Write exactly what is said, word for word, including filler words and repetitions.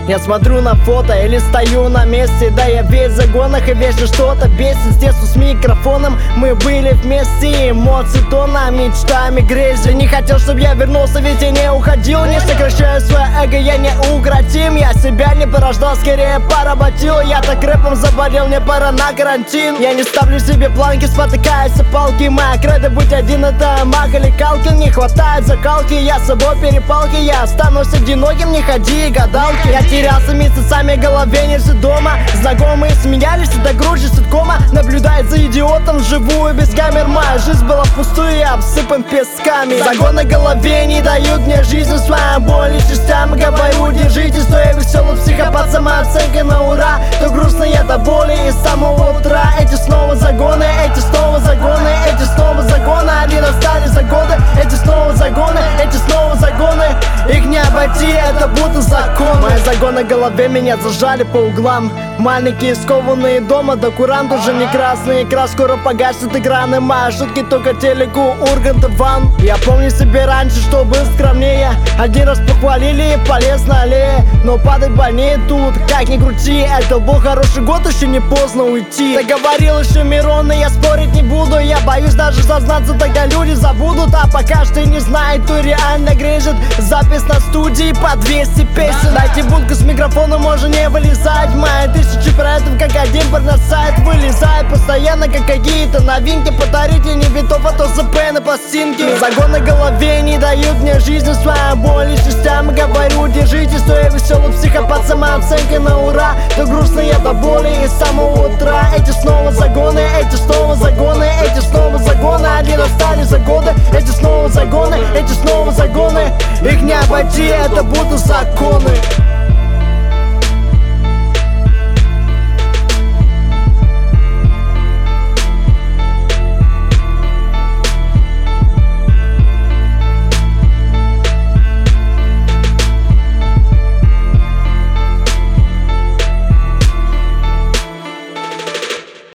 Я смотрю на фото или стою на месте, да я весь в загонах и вечно что-то бесит. С детства с микрофоном мы были вместе, эмоции тона, мечтами грезы. Не хотел, чтобы я вернулся, ведь я не уходил. Не сокращаю свое эго, я не укротим. Я себя не порождал, скорее поработил. Я так рэпом заболел, мне пора на карантин. Я не ставлю себе планки, спотыкаюсь о палки. Моя кредо быть один, это маг или калкин. Не хватает закалки, я с собой перепалки. Я останусь одиноким, не ходи и гадалки. Я терялся месяцами, голове не все дома. Знакомые смеялись, это грудь ситкома. Наблюдает за идиотом вживую, без камер. Моя жизнь была впустую, я обсыпан песками. Загоны голове не дают мне жизнь, своим боли частями говорю, держитесь. То я веселый психопат, самооценка на ура. То грустно я до боли и с самого утра. Эти снова загоны, эти снова загоны, эти снова загоны. Они настали за годы, эти снова загоны, эти снова загоны. Их не обойти, это будто закон. Мои загоны голове меня зажали по углам. Маленькие скованные дома, да курант уже не красный. Икра скоро погаснет, экраны. Мои шутки только телеку, Ургант, ван. Я помню себе раньше, что был скромнее. Один раз похвалили и полез на аллее. Но падать больнее тут, как ни крути. Это был хороший год, еще не поздно уйти. Ты говорил еще Мирон, и я спорить не буду. Я боюсь даже сознаться, тогда люди забудут. А пока что не знает, то реально грежет. Запись на студии по двести песен. Дайте будку с микрофоном, можно не вылезать. Мои тысячи проектов как один порносайт. Вылезает постоянно, как какие-то новинки. Подарите не битов, а то ЗП на пластинке. Загоны голове не дают мне жизни, своей боли частями говорю, держитесь. То я веселый психопат, самооценка на ура. То грустно я до боли и с самого утра. Эти снова загоны, эти снова загоны, эти снова загоны. Они настали за годы, эти снова загоны, эти снова загоны. Их не обойти, это будут законы.